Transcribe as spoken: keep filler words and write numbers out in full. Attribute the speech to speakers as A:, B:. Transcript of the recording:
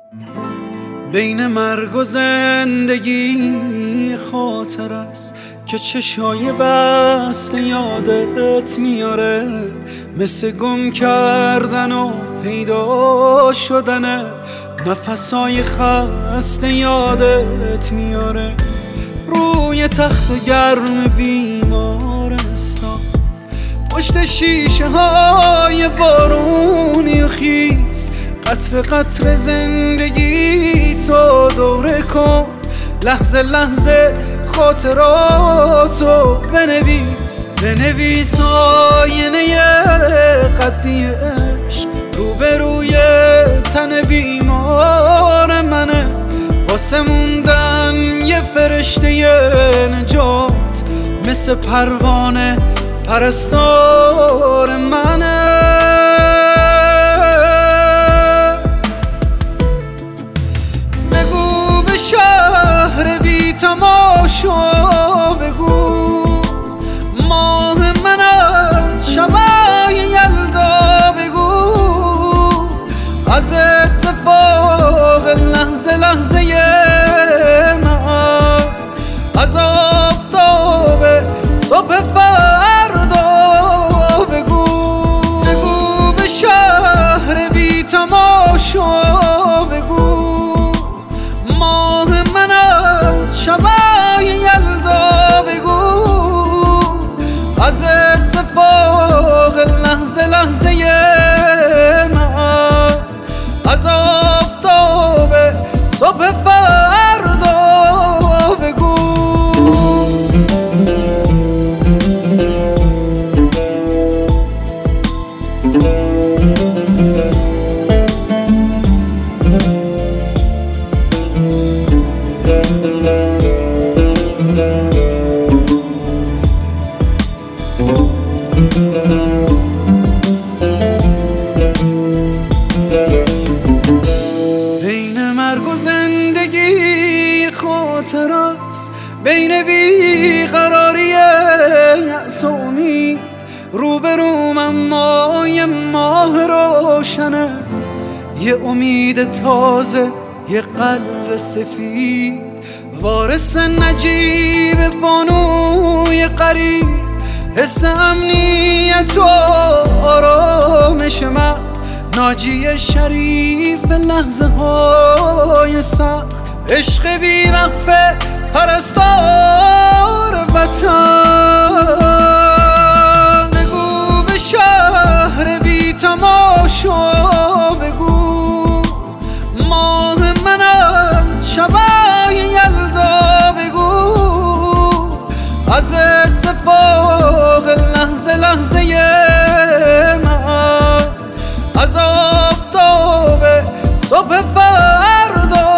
A: بین مرگ و زندگی خاطر است که چشای بسته یادت میاره، مثل گم کردن و پیدا شدن نفسای خسته یادت میاره. روی تخت گرم بیمارستان، پشت شیشه های بارونی و خیس، قطر قطر زندگی تو دوره کن، لحظه لحظه خاطراتو بنویس. بنویس آینه قدی عشق روبروی تن بیمار منه، واسه موندن یه فرشته نجات، مثل پروانه پرستار منه. بگو به شهر بی تماشا، بگو ماه من از شبای یلدا، بگو از اتفاق لحظه لحظه من، از آفتاب صبح فردا. بگو بگو به شهر بی تماشا، بگو ماه من از شبای یلدا، بگو از اتفاق لحظه لحظه من، از آفتاب صبح فردا. بگو بین مرگ و زندگی خاطر است، بین بیقراری یأس و امید، روبروم اما یه ماه روشنه، یه امید تازه، یه قلب سفید، وارث نجیب بانوی قریب، حس امنیت و آرامش من، ناجی شریف لحظه های سخت، عشق بی وقفه پرستار وطن. بگو به شهر بی تماشا، بگو ماه من از شبای یلدا، بگو از اتفاق لحظه لحظه من، از آفتاب صبح فردا.